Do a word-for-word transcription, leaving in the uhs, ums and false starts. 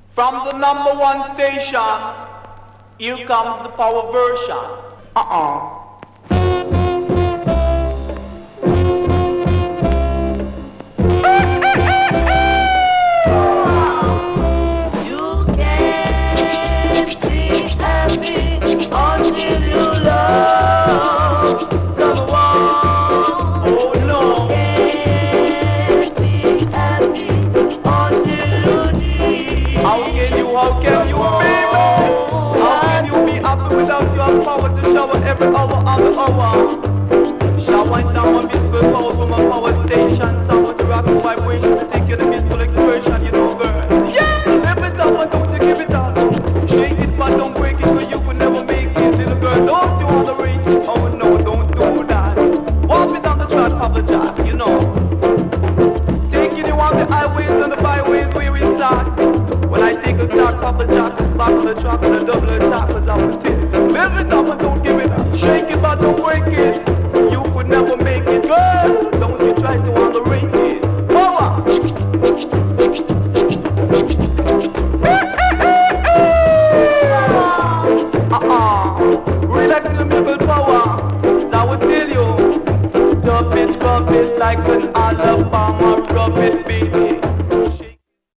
From the number one station, here comes the power version. Uh-uh. You can't be happy until you love someone. Oh no. You can't be happy until you need. How can you, how can you, baby? How can you be happy without your power to shower every hour on the hour? Showering down my musical power from a power station. Someone to rock the vibration to take you to musical expression, you know, girl. Yeah! Every time I don't you give it all. Shake it but don't break it, for you could never make it. Little girl, don't you wanna reach? Oh no, don't do that. Walk me down the track, Papa Jack, you know. Taking you on the highways and the byways where it's at. When I take a start, Papa Jack is back on the track and a double attack, cause I was still. Live it up and don't give it up. Shake it but don't break it. You could never make it, girl. Don't you try to underrate it. Power! Uh-uh. Relax your musical power. I would tell you. Dub it, scrub it like an Alabama rub it beat.